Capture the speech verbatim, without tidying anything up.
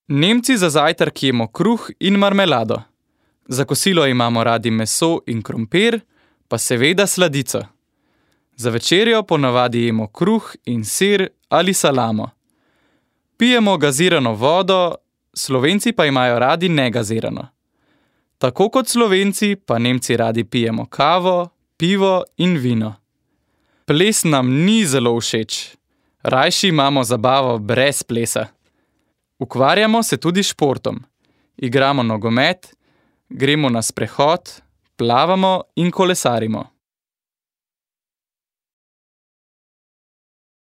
Nemci za zajtrk jemo kruh in marmelado. Za kosilo imamo radi meso in krompir, pa seveda sladico. Za večerjo ponavadi jemo kruh in sir ali salamo. Pijemo gazirano vodo, Slovenci pa imajo radi negazirano. Tako kot Slovenci pa Nemci radi pijemo kavo, pivo in vino. Ples nam ni zelo všeč. Rajši imamo zabavo brez plesa. Ukvarjamo se tudi s športom. Igramo nogomet, gremo na sprehod, plavamo in kolesarimo.